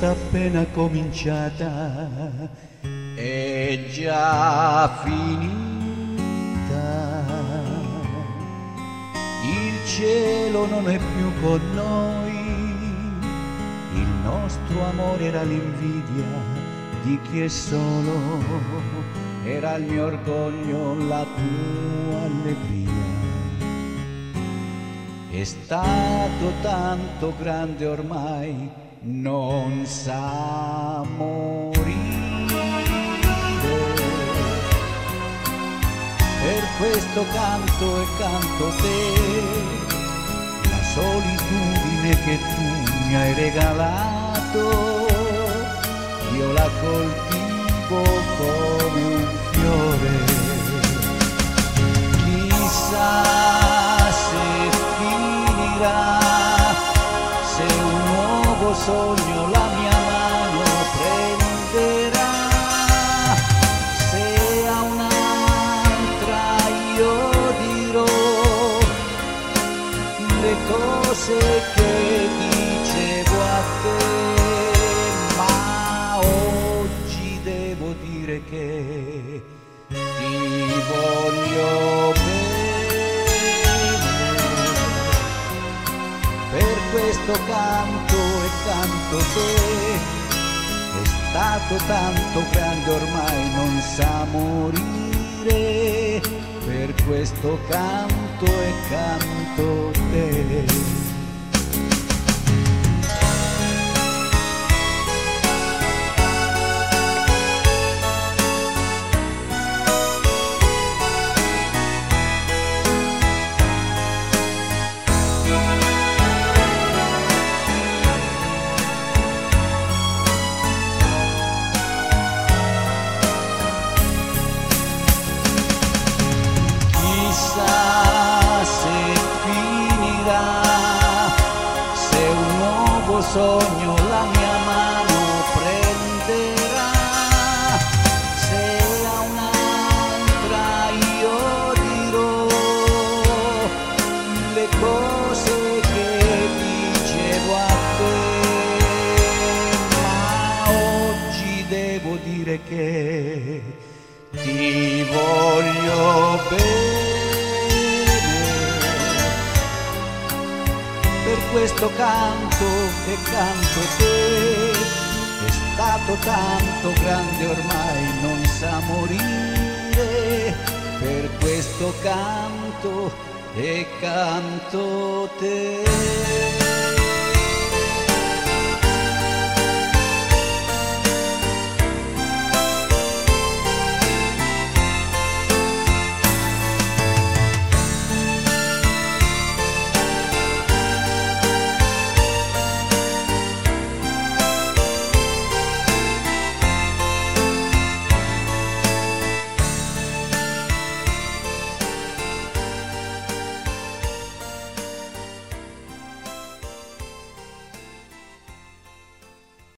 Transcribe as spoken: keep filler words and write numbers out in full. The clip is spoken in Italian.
appena cominciata è già finita. Il cielo non è più con noi, il nostro amore era l'invidia di chi è solo, era il mio orgoglio, la tua allegria. È stato tanto grande ormai, non sa morire. Per questo canto e canto te, la solitudine che tu mi hai regalato, io la coltivo come un fiore. Chissà se finirà, se un nuovo sogno la mia mano prenderà, se a un'altra io dirò le cose che dicevo a te, ma oggi devo dire che ti voglio bene. Per questo canto e canto te, è stato tanto grande ormai, non sa morire. Per questo canto e canto te. Sogno la mia mano prenderà, se a un'altra io dirò le cose che dicevo a te, ma oggi devo dire che ti voglio bene. Per questo canto e canto te, è stato tanto grande ormai, non sa morire. Per questo canto e canto te.